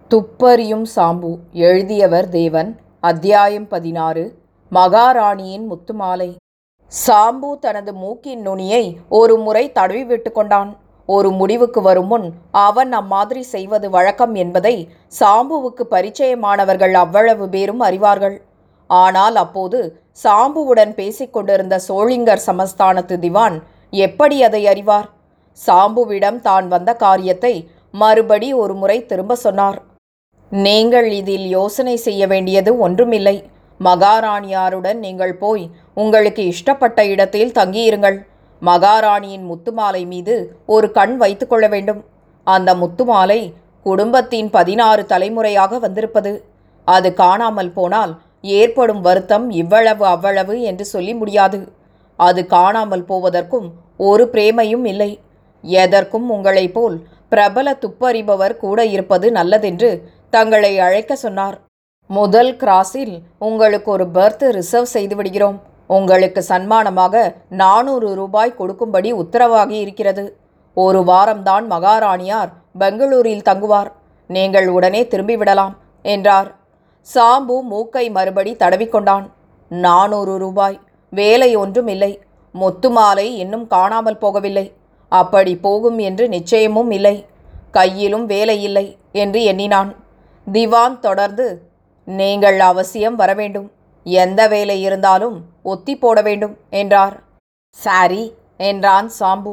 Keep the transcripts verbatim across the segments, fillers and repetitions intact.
துப்பறியும் சாம்பு. எழுதியவர் தேவன். அத்தியாயம் பதினாறு. மகாராணியின் முத்துமாலை. சாம்பு தனது மூக்கின் நுனியை ஒரு முறை தடவி விட்டு கொண்டான். ஒரு முடிவுக்கு வரும் முன் அவன் அம்மாதிரி செய்வது வழக்கம் என்பதை சாம்புவுக்கு பரிச்சயமானவர்கள் அவ்வளவு பேரும் அறிவார்கள். ஆனால் அப்போது சாம்புவுடன் பேசிக்கொண்டிருந்த சோளிங்கர் சமஸ்தானத்து திவான் எப்படி அதை அறிவார்? சாம்புவிடம் தான் வந்த காரியத்தை மறுபடி ஒரு முறை திரும்ப சொன்னார். நீங்கள் இதில் யோசனை செய்ய வேண்டியது ஒன்றுமில்லை. மகாராணியாருடன் நீங்கள் போய் உங்களுக்கு இஷ்டப்பட்ட இடத்தில் தங்கியிருங்கள். மகாராணியின் முத்துமாலை மீது ஒரு கண் வைத்து கொள்ள வேண்டும். அந்த முத்துமாலை குடும்பத்தின் பதினாறு தலைமுறையாக வந்திருப்பது. அது காணாமல் போனால் ஏற்படும் வருத்தம் இவ்வளவு அவ்வளவு என்று சொல்லி முடியாது. அது காணாமல் போவதற்கும் ஒரு பிரேமையும் இல்லை. எதற்கும் உங்களைப் போல் பிரபல துப்பறிபவர் கூட இருப்பது நல்லதென்று தங்களை அழைக்க சொன்னார். முதல் கிராஸில் உங்களுக்கு ஒரு பெர்த் ரிசர்வ் செய்து விடுகிறோம். உங்களுக்கு சன்மானமாக நானூறு ரூபாய் கொடுக்கும்படி உத்தரவாகி இருக்கிறது. ஒரு வாரம்தான் மகாராணியார் பெங்களூரில் தங்குவார். நீங்கள் உடனே திரும்பிவிடலாம் என்றார். சாம்பு மூக்கை மறுபடி தடவிக்கொண்டான். நானூறு ரூபாய். வேலை ஒன்றும் இல்லை. முத்துமாலை இன்னும் காணாமல் போகவில்லை. அப்படி போகும் என்று நிச்சயமும் இல்லை. கையிலும் வேலை இல்லை என்று எண்ணினான். திவான் தொடர்ந்து, நீங்கள் அவசியம் வரவேண்டும். எந்த வேலை இருந்தாலும் ஒத்தி போட வேண்டும் என்றார். சாரி என்றான் சாம்பு.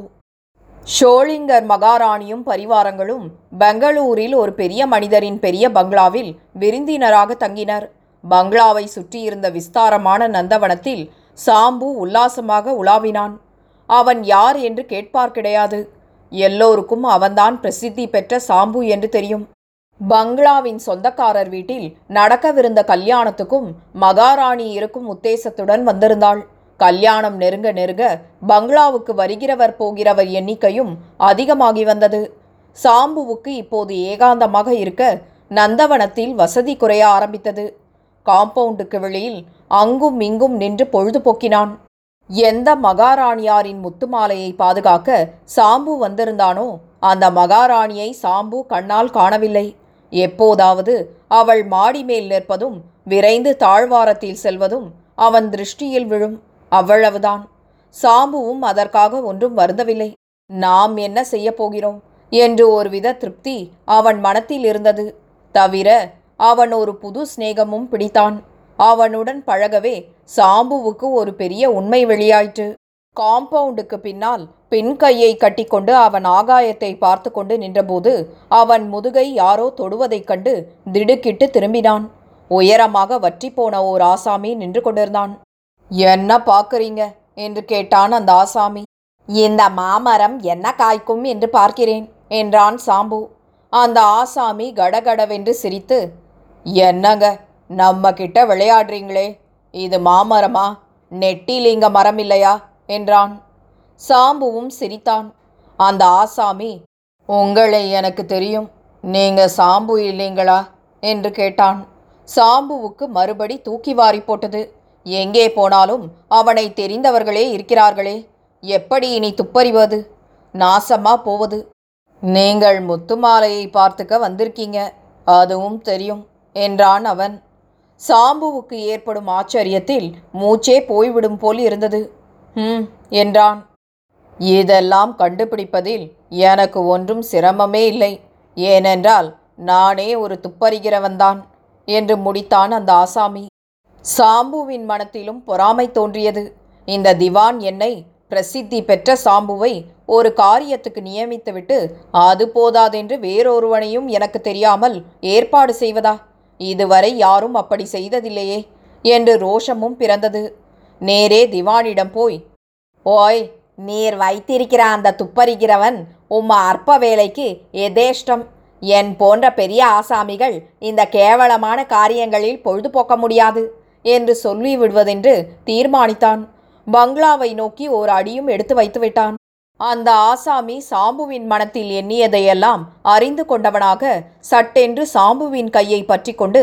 ஷோளிங்கர் மகாராணியும் பரிவாரங்களும் பெங்களூரில் ஒரு பெரிய மனிதரின் பெரிய பங்களாவில் விருந்தினராக தங்கினர். பங்களாவை சுற்றியிருந்த விஸ்தாரமான நந்தவனத்தில் சாம்பு உல்லாசமாக உலாவினான். அவன் யார் என்று கேட்பார் கிடையாது. எல்லோருக்கும் அவன்தான் பிரசித்தி பெற்ற சாம்பு என்று தெரியும். பங்களாவின் சொந்தக்காரர் வீட்டில் நடக்கவிருந்த கல்யாணத்துக்கும் மகாராணி இருக்கும் உத்தேசத்துடன் வந்திருந்தாள். கல்யாணம் நெருங்க நெருங்க பங்களாவுக்கு வருகிறவர் போகிறவர் எண்ணிக்கையும் அதிகமாகி வந்தது. சாம்புவுக்கு இப்போது ஏகாந்தமாக இருக்க நந்தவனத்தில் வசதி குறைய ஆரம்பித்தது. காம்பவுண்டுக்கு வெளியில் அங்கும் இங்கும் நின்று பொழுதுபோக்கினான். எந்த மகாராணியாரின் முத்துமாலையை பாதுகாக்க சாம்பு வந்திருந்தானோ அந்த மகாராணியை சாம்பு கண்ணால் காணவில்லை. எப்போதாவது அவள் மாடி மேல் நிற்பதும் விரைந்து தாழ்வாரத்தில் செல்வதும் அவன் திருஷ்டியில் விழும். அவ்வளவுதான். சாம்புவும் அதற்காக ஒன்றும் வருந்தவில்லை. நாம் என்ன செய்ய போகிறோம் என்று ஒருவித திருப்தி அவன் மனத்தில் இருந்தது. தவிர அவன் ஒரு புது சிநேகமும் பிடித்தான். அவனுடன் பழகவே சாம்புவுக்கு ஒரு பெரிய உண்மை வெளியாயிற்று. காம்பவுண்டுக்கு பின்னால் பின் கையை கட்டிக்கொண்டு அவன் ஆகாயத்தை பார்த்து கொண்டு நின்றபோது அவன் முதுகை யாரோ தொடுவதைக் கண்டு திடுக்கிட்டு திரும்பினான். உயரமாக வற்றி போன ஓர் ஆசாமி நின்று கொண்டிருந்தான். என்ன பார்க்குறீங்க என்று கேட்டான் அந்த ஆசாமி. இந்த மாமரம் என்ன காய்க்கும் என்று பார்க்கிறேன் என்றான் சாம்பு. அந்த ஆசாமி கடகடவென்று சிரித்து, என்னங்க நம்ம கிட்ட விளையாடுறீங்களே, இது மாமரமா, நெட்டிலிங்க மரம் இல்லையா என்றான். சாம்புவும் சிரித்தான். அந்த ஆசாமி, உங்களை எனக்கு தெரியும், நீங்க சாம்பு இல்லைங்களா என்று கேட்டான். சாம்புவுக்கு மறுபடி தூக்கி வாரி போட்டது. எங்கே போனாலும் அவனை தெரிந்தவர்களே இருக்கிறார்களே, எப்படி இனி துப்பறிவது? நாசமா போவது. நீங்கள் முத்துமாலையை பார்த்துக்க வந்திருக்கீங்க, அதுவும் தெரியும் என்றான் அவன். சாம்புவுக்கு ஏற்படும் ஆச்சரியத்தில் மூச்சே போய்விடும் போல் இருந்தது. ம் என்றான். இதெல்லாம் கண்டுபிடிப்பதில் எனக்கு ஒன்றும் சிரமமே இல்லை. ஏனென்றால் நானே ஒரு துப்பறிகிறவன்தான் என்று முடித்தான் அந்த ஆசாமி. சாம்புவின் மனத்திலும் பொறாமை தோன்றியது. இந்த திவான் என்னை, பிரசித்தி பெற்ற சாம்புவை, ஒரு காரியத்துக்கு நியமித்துவிட்டு அது போதாதென்று வேறொருவனையும் எனக்கு தெரியாமல் ஏற்பாடு செய்வதா? இதுவரை யாரும் அப்படி செய்ததில்லையே என்று ரோஷமும் பிறந்தது. நேரே திவானிடம் போய், ஓய், நீர் வைத்திருக்கிற அந்த துப்பறிகிறவன் உம்ம அற்ப வேலைக்கு எதேஷ்டம். என் போன்ற பெரிய ஆசாமிகள் இந்த கேவலமான காரியங்களில் பொழுதுபோக்க முடியாது என்று சொல்லி விடுவதென்று தீர்மானித்தான். பங்களாவை நோக்கி ஓர் அடியும் எடுத்து வைத்து விட்டான். அந்த ஆசாமி சாம்புவின் மனத்தில் எண்ணியதையெல்லாம் அறிந்து கொண்டவனாக சட்டென்று சாம்புவின் கையை பற்றி கொண்டு,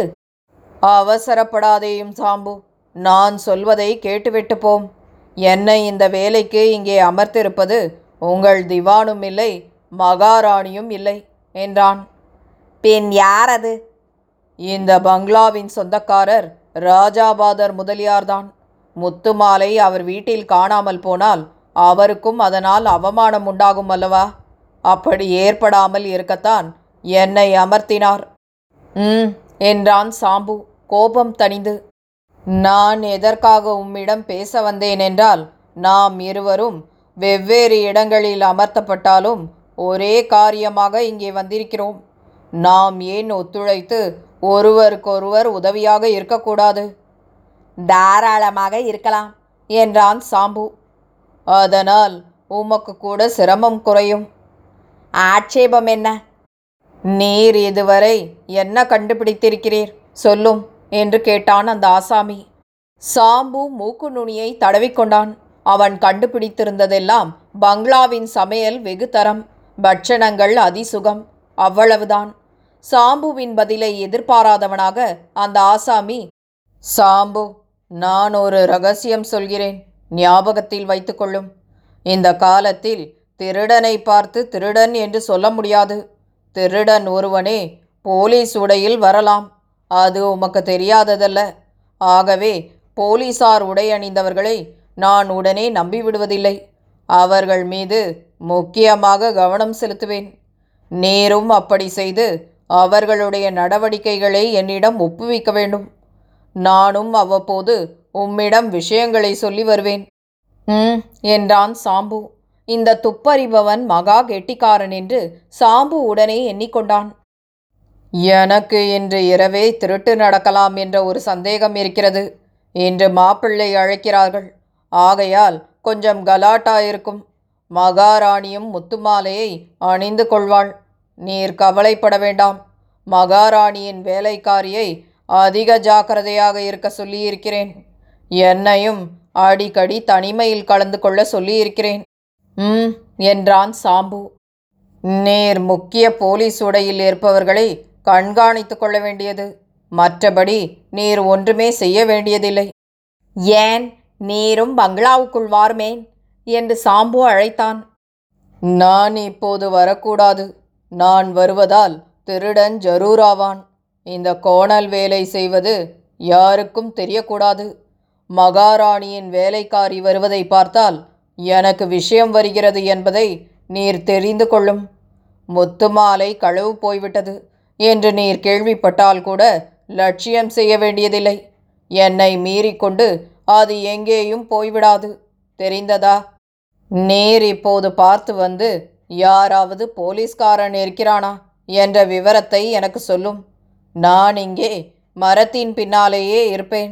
அவசரப்படாதேயும் சாம்பு, நான் சொல்வதை கேட்டுவிட்டு போம். என்னை இந்த வேலைக்கு இங்கே அமர்த்திருப்பது உங்கள் திவானும் இல்லை, மகாராணியும் இல்லை என்றான். பின் யார் அது? இந்த பங்களாவின் சொந்தக்காரர் ராஜாபாதர் முதலியார்தான். முத்துமாலை அவர் வீட்டில் காணாமல் போனால் அவருக்கும் அதனால் அவமானம் உண்டாகும் அல்லவா? அப்படி ஏற்படாமல் இருக்கத்தான் என்னை அமர்த்தினார். ம் என்றான் சாம்பு கோபம் தணிந்து. நான் எதற்காக உம்மிடம் பேச வந்தேன் என்றால், நாம் இருவரும் வெவ்வேறு இடங்களில் அமர்த்தப்பட்டாலும் ஒரே காரியமாக இங்கே வந்திருக்கிறோம். நாம் ஏன் ஒத்துழைத்து ஒருவருக்கொருவர் உதவியாக இருக்கக்கூடாது? தாராளமாக இருக்கலாம் என்றான் சாம்பு. அதனால் உமக்கு கூட சிரமம் குறையும். ஆட்சேபம் என்ன? நீர் இதுவரை என்ன கண்டுபிடித்திருக்கிறீர் சொல்லும் என்று கேட்டான் அந்த ஆசாமி. சாம்பு மூக்கு நுனியை தடவிக்கொண்டான். அவன் கண்டுபிடித்திருந்ததெல்லாம் பங்களாவின் சமையல் வெகு தரம், பட்சணங்கள் அதிசுகம், அவ்வளவுதான். சாம்புவின் பதிலை எதிர்பாராதவனாக அந்த ஆசாமி, சாம்பு, நான் ஒரு ரகசியம் சொல்கிறேன், ஞாபகத்தில் வைத்துக்கொள்ளும். இந்த காலத்தில் திருடனை பார்த்து திருடன் என்று சொல்ல முடியாது. திருடன் ஒருவனே போலீஸ் உடையில் வரலாம். அது உமக்கு தெரியாததல்ல. ஆகவே போலீசார் உடை அணிந்தவர்களை நான் உடனே நம்பிவிடுவதில்லை. அவர்கள் மீது முக்கியமாக கவனம் செலுத்துவேன். நீரும் அப்படி செய்து அவர்களுடைய நடவடிக்கைகளை என்னிடம் ஒப்புவிக்க வேண்டும். நானும் அவ்வப்போது உம்மிடம் விஷயங்களை சொல்லி வருவேன். ம் என்றான் சாம்பு. இந்த துப்பறிபவன் மகா கெட்டிக்காரன் என்று சாம்பு உடனே எண்ணிக்கொண்டான். எனக்கு இன்று இரவே திருட்டு நடக்கலாம் என்ற ஒரு சந்தேகம் இருக்கிறது. இன்று மாப்பிள்ளை அழைக்கிறார்கள். ஆகையால் கொஞ்சம் கலாட்டா இருக்கும். மகாராணியும் முத்துமாலையை அணிந்து கொள்வாள். நீர் கவலைப்பட வேண்டாம். மகாராணியின் வேலைக்காரியை அதிக ஜாக்கிரதையாக இருக்க சொல்லியிருக்கிறேன். என்னையும் அடிக்கடி தனிமையில் கலந்து கொள்ள சொல்லியிருக்கிறேன். ம் என்றான் சாம்பு. நீர் முக்கிய போலீஸ் உடையில் இருப்பவர்களை கண்காணித்து கொள்ள வேண்டியது. மற்றபடி நீர் ஒன்றுமே செய்ய வேண்டியதில்லை. ஏன், நீரும் பங்களாவுக்குள் வாருமேன் என்று சாம்பு அழைத்தான். நான் இப்போது வரக்கூடாது. நான் வருவதால் திருடன் ஜரூராவான். இந்த கோணல் வேலை செய்வது யாருக்கும் தெரியக்கூடாது. மகாராணியின் வேலைக்காரி வருவதை பார்த்தால் எனக்கு விஷயம் வருகிறது என்பதை நீர் தெரிந்து கொள்ளும். முத்துமாலை களவு போய்விட்டது என்று நீர் கேள்விப்பட்டால் கூட லட்சியம் செய்ய வேண்டியதில்லை. என்னை மீறிக்கொண்டு அது எங்கேயும் போய்விடாது. தெரிந்ததா? நீர் இப்போது பார்த்து வந்து யாராவது போலீஸ்காரன் இருக்கிறானா என்ற விவரத்தை எனக்கு சொல்லும். நான் இங்கே மரத்தின் பின்னாலேயே இருப்பேன்.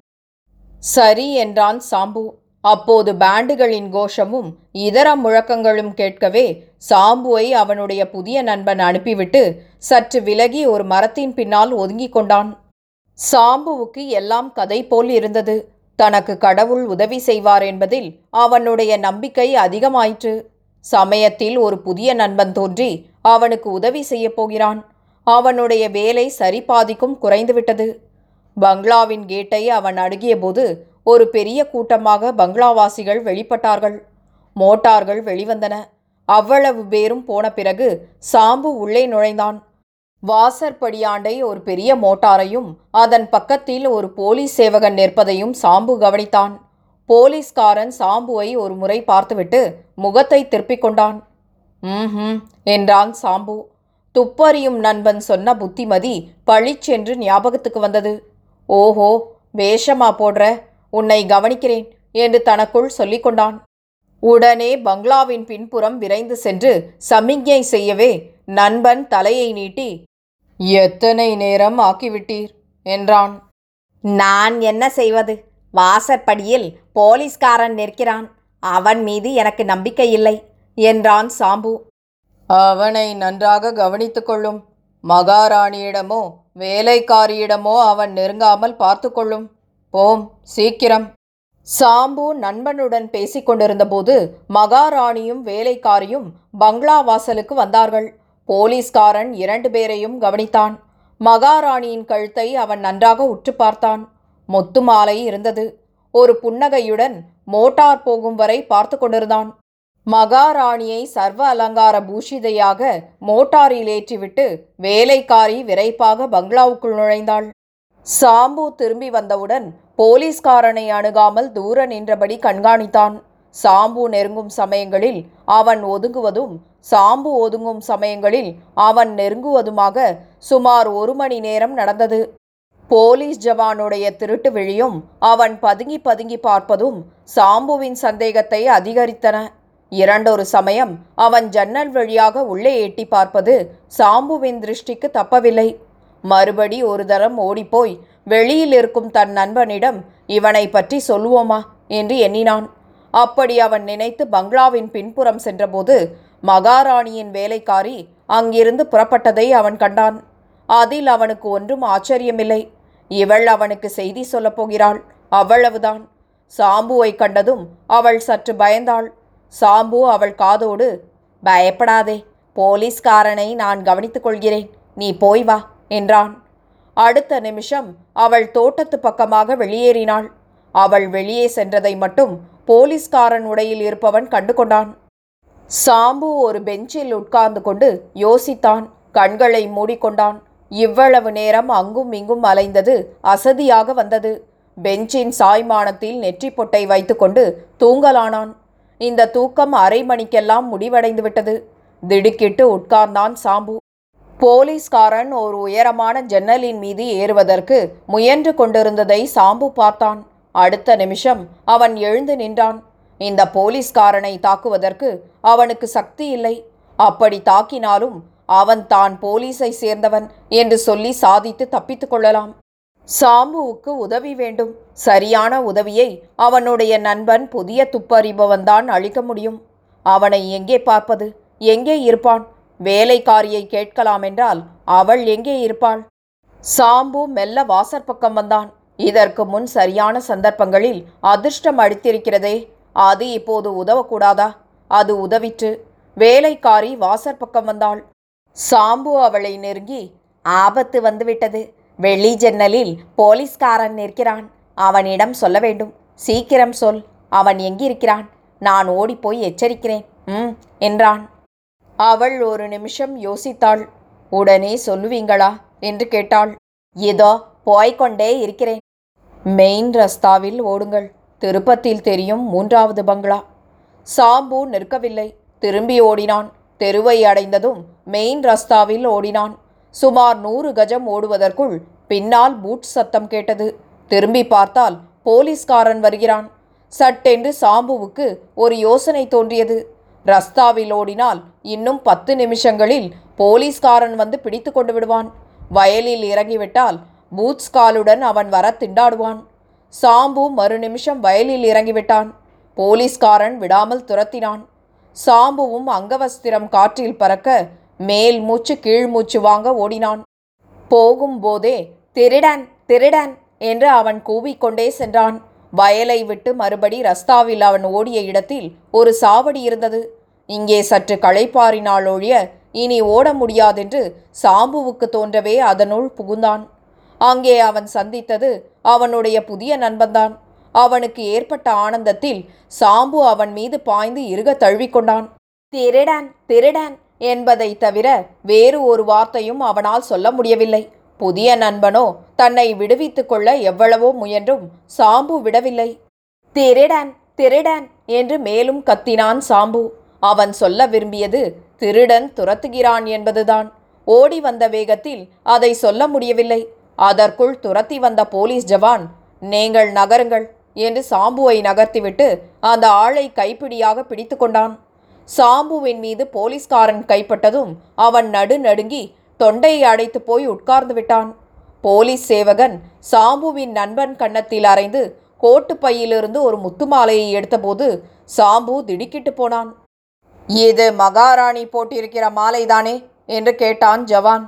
சரி என்றான் சாம்பு. அப்போது பேண்டுகளின் கோஷமும் இதர முழக்கங்களும் கேட்கவே சாம்புவை அவனுடைய புதிய நண்பன் அனுப்பிவிட்டு சற்று விலகி ஒரு மரத்தின் பின்னால் ஒதுங்கிக் கொண்டான். சாம்புவுக்கு எல்லாம் கதை போல் இருந்தது. தனக்கு கடவுள் உதவி செய்வார் என்பதில் அவனுடைய நம்பிக்கை அதிகமாயிற்று. சமயத்தில் ஒரு புதிய நண்பன் தோன்றி அவனுக்கு உதவி செய்ய போகிறான். அவனுடைய வேலை சரிபாதிக்கும் குறைந்துவிட்டது. பங்களாவின் கேட்டை அவன் அணுகிய போது ஒரு பெரிய கூட்டமாக பங்களாவாசிகள் வெளிப்பட்டார்கள். மோட்டார்கள் வெளிவந்தன. அவ்வளவு பேரும் போன பிறகு சாம்பு உள்ளே நுழைந்தான். வாசற்படியாண்டை ஒரு பெரிய மோட்டாரையும் அதன் பக்கத்தில் ஒரு போலீஸ் சேவகன் நிற்பதையும் சாம்பு கவனித்தான். போலீஸ்காரன் சாம்புவை ஒரு முறை பார்த்துவிட்டு முகத்தை திருப்பிக் கொண்டான். ம் என்றான் சாம்பு. துப்பறியும் நண்பன் சொன்ன புத்திமதி பளிச்சென்று ஞாபகத்துக்கு வந்தது. ஓஹோ, வேஷமா போடுற, உன்னை கவனிக்கிறேன் என்று தனக்குள் சொல்லிக் கொண்டான். உடனே பங்களாவின் பின்புறம் விரைந்து சென்று சமிக்ஞை செய்யவே நண்பன் தலையை நீட்டி, எத்தனை நேரம் ஆக்கிவிட்டீர் என்றான். நான் என்ன செய்வது? வாசற்படியில் போலீஸ்காரன் நிற்கிறான். அவன் மீது எனக்கு நம்பிக்கை இல்லை என்றான் சாம்பு. அவனை நன்றாக கவனித்து கொள்ளும். மகாராணியிடமோ வேலைக்காரியிடமோ அவன் நெருங்காமல் பார்த்து கொள்ளும். போம், சீக்கிரம். சாம்பு நண்பனுடன் பேசிக்கொண்டிருந்த போது மகாராணியும் வேலைக்காரியும் பங்களா வாசலுக்கு வந்தார்கள். போலீஸ்காரன் இரண்டு பேரையும் கவனித்தான். மகாராணியின் கழுத்தை அவன் நன்றாக உற்று பார்த்தான். முத்துமாலை இருந்தது. ஒரு புன்னகையுடன் மோட்டார் போகும் வரை பார்த்து கொண்டிருந்தான். மகாராணியை சர்வ அலங்கார பூஷிதையாக மோட்டாரில் ஏற்றிவிட்டு வேலைக்காரி விரைப்பாக பங்களாவுக்குள் நுழைந்தாள். சாம்பு திரும்பி வந்தவுடன் போலீஸ்காரனை அணுகாமல் தூர நின்றபடி கண்காணித்தான். சாம்பு நெருங்கும் சமயங்களில் அவன் ஒதுங்குவதும் சாம்பு ஒதுங்கும் சமயங்களில் அவன் நெருங்குவதுமாக சுமார் ஒரு மணி நேரம் நடந்தது. போலீஸ் ஜவானுடைய திருட்டு விழியும் அவன் பதுங்கி பதுங்கி பார்ப்பதும் சாம்புவின் சந்தேகத்தை அதிகரித்தன. இரண்டொரு சமயம் அவன் ஜன்னல் வழியாக உள்ளே எட்டி பார்ப்பது சாம்புவின் திருஷ்டிக்கு தப்பவில்லை. மறுபடி ஒரு தரம் ஓடிப்போய் வெளியில் இருக்கும் தன் நண்பனிடம் இவனை பற்றி சொல்லுவோமா என்று எண்ணினான். அப்படி அவன் நினைத்து பங்களாவின் பின்புறம் சென்றபோது மகாராணியின் வேலைக்காரி அங்கிருந்து புறப்பட்டதை அவன் கண்டான். அதில் அவனுக்கு ஒன்றும் ஆச்சரியமில்லை. இவள் அவனுக்கு செய்தி சொல்லப் போகிறாள், அவ்வளவுதான். சாம்புவை கண்டதும் அவள் சற்று பயந்தாள். சாம்பு அவள் காதோடு, பயப்படாதே, போலீஸ்காரனை நான் கவனித்துக் கொள்கிறேன், நீ போய் வா என்றான். அடுத்த நிமிஷம் அவள் தோட்டத்து பக்கமாக வெளியேறினாள். அவள் வெளியே சென்றதை மட்டும் போலீஸ்காரன் உடையில் இருப்பவன் கண்டு கொண்டான். சாம்பு ஒரு பெஞ்சில் உட்கார்ந்து கொண்டு யோசித்தான். கண்களை மூடிக்கொண்டான். இவ்வளவு நேரம் அங்கும் இங்கும் அலைந்தது அசதியாக வந்தது. பெஞ்சின் சாய்மானத்தில் நெற்றி பொட்டை வைத்துக்கொண்டு தூங்கலானான். இந்த தூக்கம் அரை மணிக்கெல்லாம் முடிவடைந்து விட்டது. திடுக்கிட்டு உட்கார்ந்தான் சாம்பு. போலீஸ்காரன் ஒரு உயரமான ஜன்னலின் மீது ஏறுவதற்கு முயன்று கொண்டிருந்ததை சாம்பு பார்த்தான். அடுத்த நிமிஷம் அவன் எழுந்து நின்றான். இந்த போலீஸ்காரனை தாக்குவதற்கு அவனுக்கு சக்தி இல்லை. அப்படி தாக்கினாலும் அவன் தான் போலீஸை சேர்ந்தவன் என்று சொல்லி சாதித்து தப்பித்து கொள்ளலாம். சாம்புவுக்கு உதவி வேண்டும். சரியான உதவியை அவனுடைய நண்பன் புதிய துப்பறிபவன்தான் அளிக்க முடியும். அவனை எங்கே பார்ப்பது? எங்கே இருப்பான்? வேலைக்காரியை கேட்கலாம் என்றால் அவள் எங்கே இருப்பாள்? சாம்பு மெல்ல வாசற்பக்கம் வந்தான். இதற்கு முன் சரியான சந்தர்ப்பங்களில் அதிர்ஷ்டம் அடித்திருக்கிறதே, அது இப்போது உதவக்கூடாதா? அது உதவிற்று. வேலைக்காரி வாசற்பக்கம் வந்தாள். சாம்பு அவளை நெருங்கி, ஆபத்து வந்துவிட்டது, வெளி ஜன்னலில் போலீஸ்காரன் நிற்கிறான், அவனிடம் சொல்ல வேண்டும், சீக்கிரம் சொல், அவன் எங்கிருக்கிறான், நான் ஓடிப்போய் எச்சரிக்கிறேன் ம் என்றான். அவள் ஒரு நிமிஷம் யோசித்தாள். உடனே சொல்லுவீங்களா என்று கேட்டாள். இதோ போய்கொண்டே இருக்கிறேன். மெயின் ரஸ்தாவில் ஓடுங்கள், திருப்பத்தில் தெரியும் மூன்றாவது பங்களா. சாம்பு நிற்கவில்லை, திரும்பி ஓடினான். தெருவை அடைந்ததும் மெயின் ரஸ்தாவில் ஓடினான். சுமார் நூறு கஜம் ஓடுவதற்குள் பின்னால் பூட் சத்தம் கேட்டது. திரும்பி பார்த்தால் போலீஸ்காரன் வருகிறான். சட்டென்று சாம்புவுக்கு ஒரு யோசனை தோன்றியது. ரஸ்தாவில் ஓடினால் இன்னும் பத்து நிமிஷங்களில் போலீஸ்காரன் வந்து பிடித்து கொண்டு விடுவான். வயலில் இறங்கிவிட்டால் பூட்ஸ் காலுடன் அவன் வர திண்டாடுவான். சாம்பு மறு நிமிஷம் வயலில் இறங்கிவிட்டான். போலீஸ்காரன் விடாமல் துரத்தினான். சாம்புவும் அங்கவஸ்திரம் காற்றில் பறக்க மேல் மூச்சு கீழ் மூச்சு வாங்க ஓடினான். போகும்போதே திருடன் திருடன் என்று அவன் கூவிக்கொண்டே சென்றான். வயலை விட்டு மறுபடி ரஸ்தாவில் அவன் ஓடிய இடத்தில் ஒரு சாவடி இருந்தது. இங்கே சற்று களைப்பாறினாள் ஒழிய இனி ஓட முடியாதென்று சாம்புவுக்கு தோன்றவே அதனுள் புகுந்தான். அங்கே அவன் சந்தித்தது அவனுடைய புதிய நண்பன்தான். அவனுக்கு ஏற்பட்ட ஆனந்தத்தில் சாம்பு அவன் மீது பாய்ந்து இறுக தழுவிக்கொண்டான். திருடன் திருடன் என்பதை தவிர வேறு ஒரு வார்த்தையும் அவனால் சொல்ல முடியவில்லை. புதிய நண்பனோ தன்னை விடுவித்து கொள்ள எவ்வளவோ முயன்றும் சாம்பு விடவில்லை. திருடன் திருடன் என்று மேலும் கத்தினான் சாம்பு. அவன் சொல்ல விரும்பியது திருடன் துரத்துகிறான் என்பதுதான். ஓடி வந்த வேகத்தில் அதை சொல்ல முடியவில்லை. அதற்குள் துரத்தி வந்த போலீஸ் ஜவான், நீங்கள் நகருங்கள் என்று சாம்புவை நகர்த்திவிட்டு அந்த ஆளை கைப்பிடியாக பிடித்து கொண்டான். சாம்புவின் மீது போலீஸ்காரன் கைப்பட்டதும் அவன் நடு நடுங்கி தொண்டையை அடைத்து போய் உட்கார்ந்து விட்டான். போலீஸ் சேவகன் சாம்புவின் நண்பன் கன்னத்தில் அரைந்து கோட்டு பையிலிருந்து ஒரு முத்து மாலையை எடுத்தபோது சாம்பு திடுக்கிட்டு போனான். இது மகாராணி போட்டிருக்கிற மாலைதானே என்று கேட்டான் ஜவான்.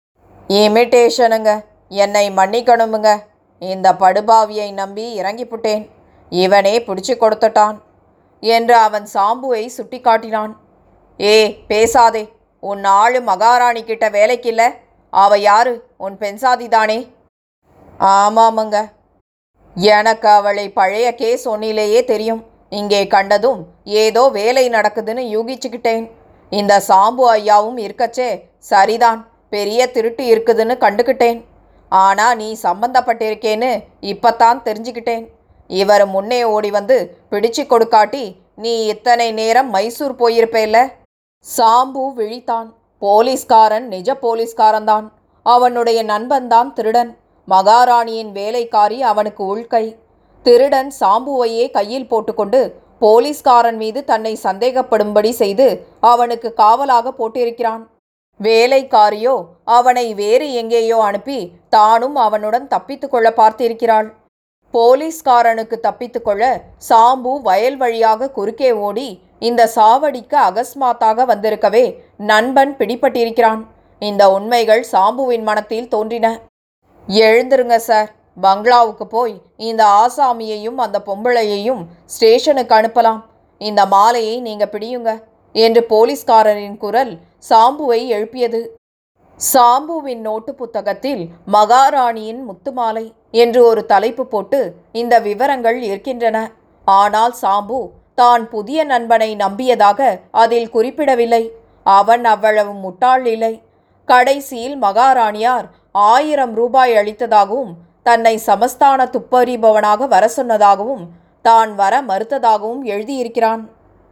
இமிட்டேஷனுங்க, என்னை மன்னிக்கணுமுங்க, இந்த படுபாவியை நம்பி இறங்கிப்புட்டேன், இவனே பிடிச்சு கொடுத்துட்டான் என்று அவன் சாம்புவை சுட்டி காட்டினான். ஏ பேசாதே, உன் ஆளு மகாராணி கிட்ட வேலைக்கில்ல, அவ யாரு, உன் பெண்சாதிதானே? ஆமாமுங்க, எனக்கு அவளை பழைய கேஸ் ஒன்னிலேயே தெரியும், இங்கே கண்டதும் ஏதோ வேலை நடக்குதுன்னு யூகிச்சுக்கிட்டேன். இந்த சாம்பு ஐயாவும் இருக்கச்சே சரிதான், பெரிய திருட்டு இருக்குதுன்னு கண்டுக்கிட்டேன். ஆனா நீ சம்பந்தப்பட்டிருக்கேன்னு இப்பத்தான் தெரிஞ்சுக்கிட்டேன். இவர் முன்னே ஓடி வந்து பிடிச்சு கொடுக்காட்டி நீ இத்தனை நேரம் மைசூர் போயிருப்பேல்ல. சாம்பு விழித்தான். போலீஸ்காரன் நிஜ போலீஸ்காரன்தான். அவனுடைய நண்பன்தான் திருடன். மகாராணியின் வேலைக்காரி அவனுக்கு உள்கை. திருடன் சாம்புவையே கையில் போட்டுக்கொண்டு போலீஸ்காரன் மீது தன்னை சந்தேகப்படும்படி செய்து அவனுக்கு காவலாக போட்டிருக்கிறான். வேலைக்காரியோ அவனை வேறு எங்கேயோ அனுப்பி தானும் அவனுடன் தப்பித்து கொள்ள பார்த்திருக்கிறாள். போலீஸ்காரனுக்கு தப்பித்து கொள்ள சாம்பு வயல் வழியாக குறுக்கே ஓடி இந்த சாவடிக்கு அகஸ்மாத்தாக வந்திருக்கவே நண்பன் பிடிபட்டிருக்கிறான். இந்த உண்மைகள் சாம்புவின் மனத்தில் தோன்றின. எழுந்திருங்க சார், பங்களாவுக்கு போய் இந்த ஆசாமியையும் அந்த பொம்பளையையும் ஸ்டேஷனுக்கு அனுப்பலாம். இந்த மாலையை நீங்க பிடியுங்க என்று போலீஸ்காரரின் குரல் சாம்புவை எழுப்பியது. சாம்புவின் நோட்டு புத்தகத்தில் மகாராணியின் முத்துமாலை என்று ஒரு தலைப்பு போட்டு இந்த விவரங்கள் இருக்கின்றன. ஆனால் சாம்பு தான் புதிய நண்பனை நம்பியதாக அதில் குறிப்பிடவில்லை. அவன் அவ்வளவு முட்டாள் இல்லை. கடைசியில் மகாராணியார் ஆயிரம் ரூபாய் அளித்ததாகவும் தன்னை சமஸ்தான துப்பறிபவனாக வர சொன்னதாகவும் தான் வர மறுத்ததாகவும் எழுதியிருக்கிறான்.